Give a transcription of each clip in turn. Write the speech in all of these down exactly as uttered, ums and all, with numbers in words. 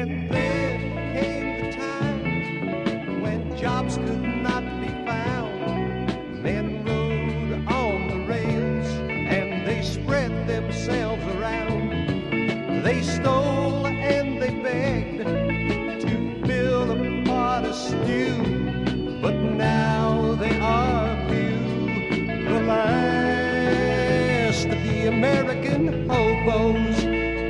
And then came the time when jobs could not be found. Men rode on the rails and they spread themselves around. They stole and they begged to fill a pot of stew, but now they are few, the last of the American hobos.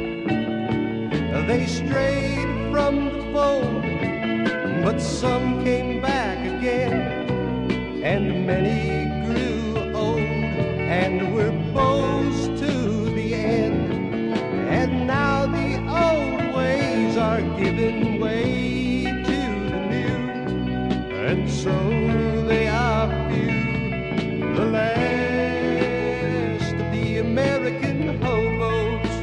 They strayed from the fold, but some came back again, and many grew old and were bows to the end. And now the old ways are giving way to the new, and so they are few, the last of the American hobos.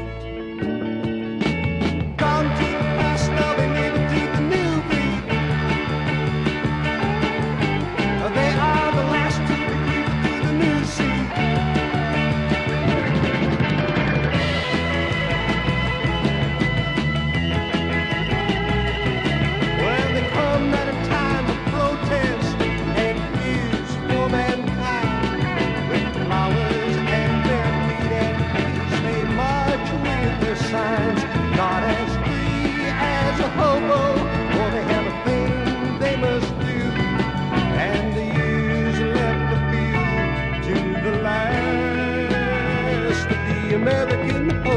Not as free as a hobo, for they have a thing they must do, and the years left a few to the last of the American